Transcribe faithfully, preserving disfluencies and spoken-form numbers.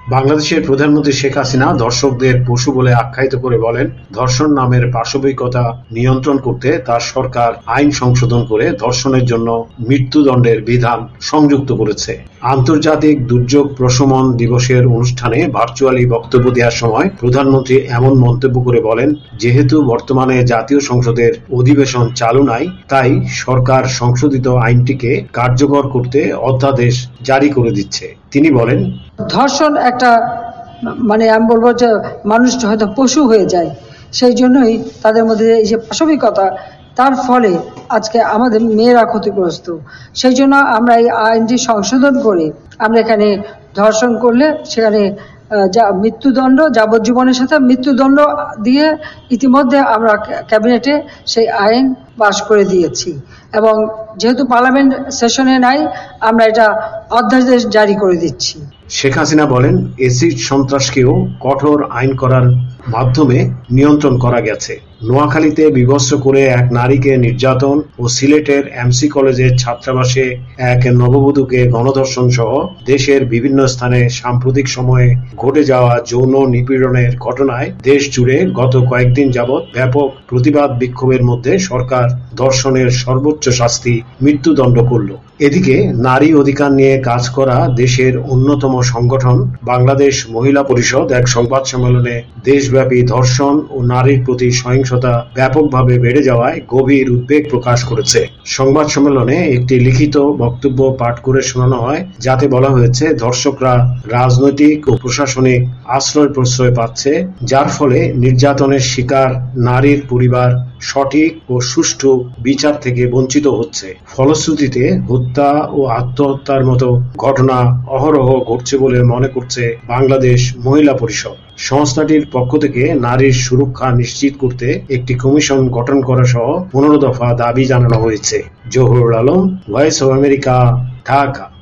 বাংলাদেশের প্রধানমন্ত্রী শেখ হাসিনা ধর্ষকদের পশু বলে আখ্যায়িত করে বলেন, ধর্ষণ নামের পাশবিকতা নিয়ন্ত্রণ করতে তার সরকার আইন সংশোধন করে ধর্ষণের জন্য মৃত্যুদণ্ডের বিধান সংযুক্ত করেছে। আন্তর্জাতিক দুর্যোগ প্রশমন দিবসের অনুষ্ঠানে ভার্চুয়ালি বক্তব্য দেওয়ার সময় প্রধানমন্ত্রী এমন মন্তব্য করে বলেন, যেহেতু বর্তমানে জাতীয় সংসদের অধিবেশন চালু নাই, তাই সরকার সংশোধিত আইনটিকে কার্যকর করতে অধ্যাদেশ জারি করে দিচ্ছে। তিনি বলেন, ধর্ষণ একটা মানে আমি বলবো যে মানুষ হয়তো পশু হয়ে যায়, সেই জন্যই তাদের মধ্যে এই যে পাশবিকতা, তার ফলে আজকে আমাদের মেয়েরা ক্ষতিগ্রস্ত। সেই জন্য আমরা এই আইনটি সংশোধন করে আমরা এখানে ধর্ষণ করলে সেখানে যা মৃত্যুদণ্ড, যাবজ্জীবনের সাথে মৃত্যুদণ্ড দিয়ে ইতিমধ্যে আমরা ক্যাবিনেটে সেই আইন পাশ করে দিয়েছি এবং যেহেতু পার্লামেন্ট সেশনে নাই, আমরা এটা অধ্যাদেশ জারি করে দিচ্ছি। শেখ হাসিনা বলেন, এসিড সন্ত্রাসকেও কঠোর আইন করার মাধ্যমে নিয়ন্ত্রণ করা গেছে। নোয়াখালীতে বিভৎস করে এক নারীকে নির্যাতন ও সিলেটের এমসি কলেজের ছাত্রাবাসে এক নববধূকে গণধর্ষণ সহ দেশের বিভিন্ন স্থানে সাম্প্রতিক সময়ে ঘটে যাওয়া যৌন নিপীড়নের ঘটনায় দেশ জুড়ে গত কয়েকদিন যাবৎ ব্যাপক প্রতিবাদ বিক্ষোভের মধ্যে সরকার ধর্ষণের সর্বোচ্চ শাস্তি মৃত্যুদণ্ড করল। এদিকে নারী অধিকার নিয়ে কাজ করা দেশের অন্যতম সংগঠন বাংলাদেশ মহিলা পরিষদ এক সংবাদ সম্মেলনে দেশব্যাপী ধর্ষণ ও নারীর প্রতি সহিংসতা ব্যাপকভাবে বেড়ে যাওয়ায় গভীর উদ্বেগ প্রকাশ করেছে। সংবাদ সম্মেলনে একটি লিখিত বক্তব্য পাঠ করে শোনানো হয়, যাতে বলা হয়েছে ধর্ষকরা রাজনৈতিক ও প্রশাসনিক আশ্রয় প্রশ্রয় পাচ্ছে, যার ফলে নির্যাতনের শিকার নারীর পরিবার সঠিক ও সুষ্ঠু বিচার থেকে বঞ্চিত হচ্ছে। ফলশ্রুতিতে হত্যা ও আত্মহত্যার মতো ঘটনা অহরহ ঘটছে বলে মনে করছে বাংলাদেশ মহিলা পরিষদ। সংস্থাটির পক্ষ থেকে নারীর সুরক্ষা নিশ্চিত করতে একটি কমিশন গঠন করা সহ পনেরো দফা দাবি জানানো হয়েছে। Zahurul Alam, voice of America, Dhaka.